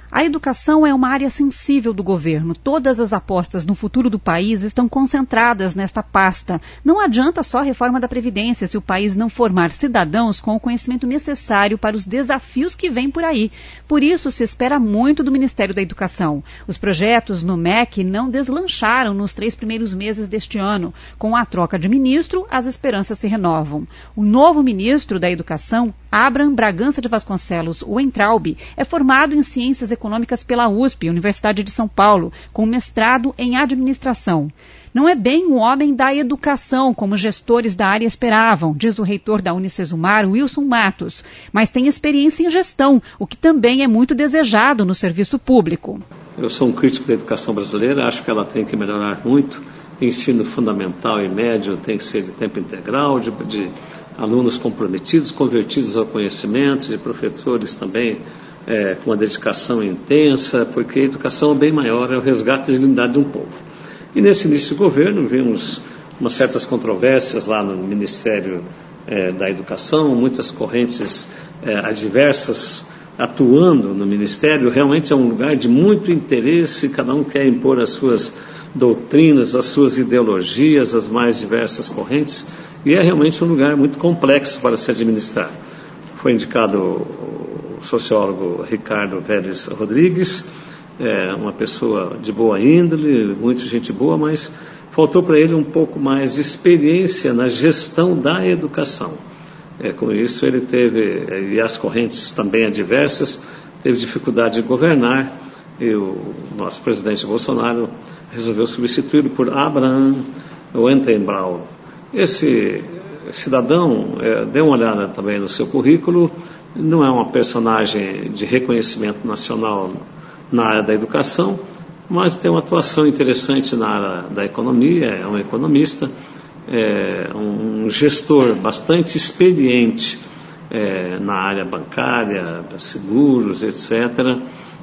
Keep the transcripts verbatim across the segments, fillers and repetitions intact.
A educação é uma área sensível do governo. Todas as apostas no futuro do país estão concentradas nesta pasta. Não adianta só a reforma da Previdência se o país não formar cidadãos com o conhecimento necessário para os desafios que vêm por aí. Por isso, se espera muito do Ministério da Educação. Os projetos no M E C não deslancharam nos três primeiros meses deste ano. Com a troca de ministro, as esperanças se renovam. O novo ministro da Educação, Abraham Bragança de Vasconcelos, o Weintraub, é formado em Ciências Econômicas pela U S P, Universidade de São Paulo, com mestrado em Administração. Não é bem um homem da educação, como gestores da área esperavam, diz o reitor da Unicesumar, Wilson Matos, mas tem experiência em gestão, o que também é muito desejado no serviço público. Eu sou um crítico da educação brasileira, acho que ela tem que melhorar muito. Ensino fundamental e médio tem que ser de tempo integral, de, de alunos comprometidos, convertidos ao conhecimento, de professores também é, com uma dedicação intensa, porque a educação é bem maior, é o resgate da dignidade de um povo. E nesse início de governo vimos umas certas controvérsias lá no Ministério é, da Educação, muitas correntes é, adversas atuando no Ministério. Realmente é um lugar de muito interesse, cada um quer impor as suas doutrinas, as suas ideologias, as mais diversas correntes, e é realmente um lugar muito complexo para se administrar. Foi indicado o sociólogo Ricardo Vélez Rodrigues, é uma pessoa de boa índole, muita gente boa, mas faltou para ele um pouco mais de experiência na gestão da educação. É, com isso ele teve, e as correntes também adversas, teve dificuldade de governar, e o nosso presidente Bolsonaro resolveu substituí-lo por Abraham Weintraub. Esse cidadão, é, dê uma olhada também no seu currículo, não é uma personagem de reconhecimento nacional na área da educação, mas tem uma atuação interessante na área da economia, é um economista, é um gestor bastante experiente é, na área bancária, seguros, etcétera.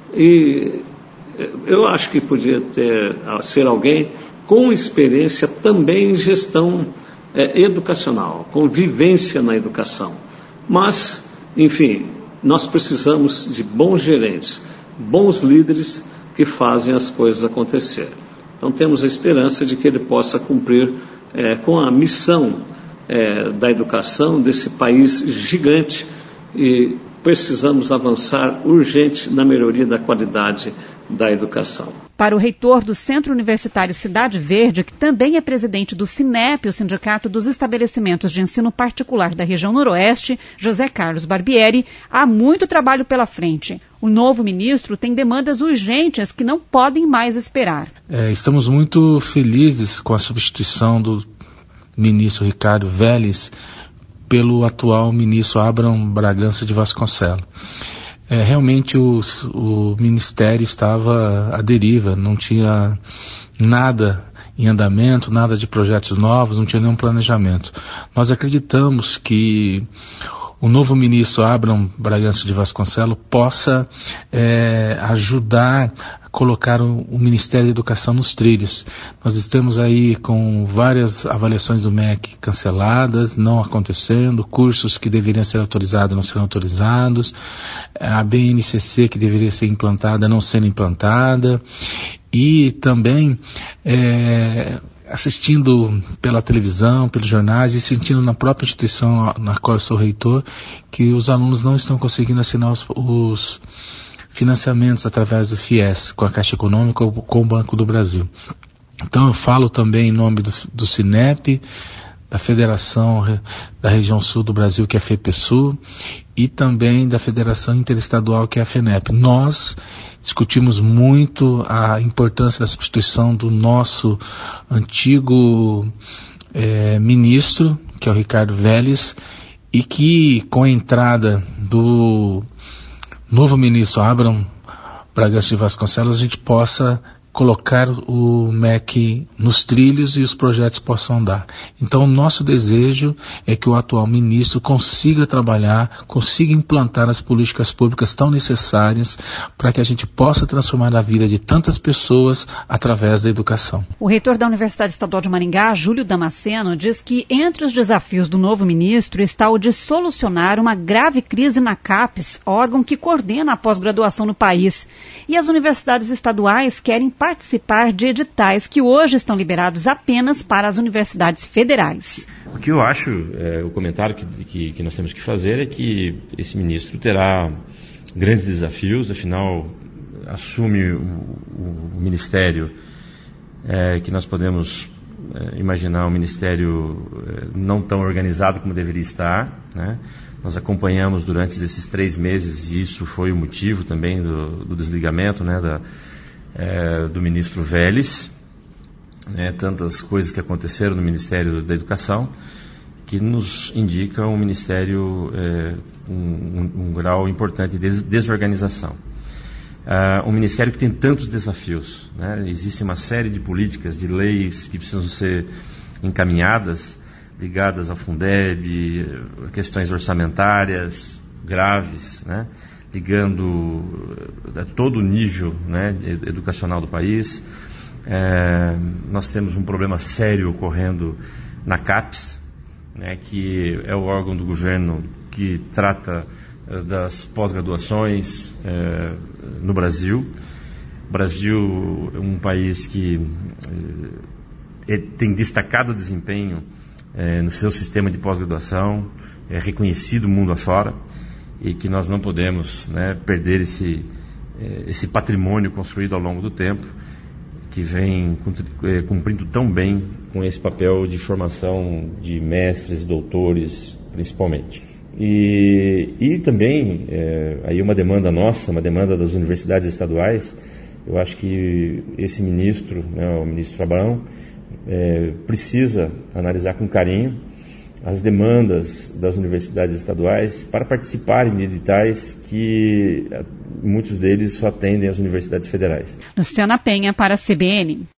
E eu acho que podia ter, ser alguém com experiência também em gestão é, educacional, com vivência na educação. Mas, enfim, nós precisamos de bons gerentes, bons líderes que fazem as coisas acontecer. Então temos a esperança de que ele possa cumprir é, com a missão é, da educação desse país gigante, e precisamos avançar urgente na melhoria da qualidade da educação. Para o reitor do Centro Universitário Cidade Verde, que também é presidente do SINEP, o Sindicato dos Estabelecimentos de Ensino Particular da região Noroeste, José Carlos Barbieri, há muito trabalho pela frente. O novo ministro tem demandas urgentes que não podem mais esperar. É, estamos muito felizes com a substituição do ministro Ricardo Vélez pelo atual ministro Abraham Bragança de Vasconcelos. É, realmente o, o ministério estava à deriva, não tinha nada em andamento, nada de projetos novos, não tinha nenhum planejamento. Nós acreditamos que o novo ministro Abraham Bragança de Vasconcelos possa é, ajudar a colocar o, o Ministério da Educação nos trilhos. Nós estamos aí com várias avaliações do M E C canceladas, não acontecendo, cursos que deveriam ser autorizados não serão autorizados, a B N C C que deveria ser implantada não sendo implantada, e também é, assistindo pela televisão, pelos jornais e sentindo na própria instituição na qual eu sou reitor, que os alunos não estão conseguindo assinar os, os financiamentos através do FIES, com a Caixa Econômica ou com o Banco do Brasil. Então eu falo também em nome do, do SINEP, da Federação da Região Sul do Brasil, que é a FEPESUL, e também da Federação Interestadual, que é a FENEP. Nós discutimos muito a importância da substituição do nosso antigo é, ministro, que é o Ricardo Vélez, e que com a entrada do novo ministro Abraham Bragança de Vasconcelos a gente possa colocar o M E C nos trilhos e os projetos possam andar. Então, o nosso desejo é que o atual ministro consiga trabalhar, consiga implantar as políticas públicas tão necessárias para que a gente possa transformar a vida de tantas pessoas através da educação. O reitor da Universidade Estadual de Maringá, Júlio Damasceno, diz que entre os desafios do novo ministro está o de solucionar uma grave crise na CAPES, órgão que coordena a pós-graduação no país. E as universidades estaduais querem participar de editais que hoje estão liberados apenas para as universidades federais. O que eu acho, é, o comentário que, que, que nós temos que fazer é que esse ministro terá grandes desafios, afinal assume o, o ministério é, que nós podemos é, imaginar um ministério é, não tão organizado como deveria estar, né? Nós acompanhamos durante esses três meses, e isso foi o motivo também do, do desligamento, né, da, é, do ministro Vélez, né, tantas coisas que aconteceram no Ministério da Educação, que nos indicam um ministério, é, um, um grau importante de desorganização. Uh, um ministério que tem tantos desafios, né? Existe uma série de políticas, de leis que precisam ser encaminhadas, ligadas ao Fundeb, questões orçamentárias graves, né? Ligando a todo o nível, né, educacional do país. É, nós temos um problema sério ocorrendo na CAPES, né, que é o órgão do governo que trata das pós-graduações é, no Brasil. O Brasil é um país que é, tem destacado desempenho é, no seu sistema de pós-graduação, é reconhecido mundo afora, e que nós não podemos, né, perder esse, é, esse patrimônio construído ao longo do tempo, que vem cumprindo tão bem com esse papel de formação de mestres, doutores, principalmente. E, e também, é, aí uma demanda nossa, uma demanda das universidades estaduais, eu acho que esse ministro, né, o ministro Abrão, é, precisa analisar com carinho as demandas das universidades estaduais para participarem de editais que muitos deles só atendem às universidades federais. Luciana Penha para a C B N.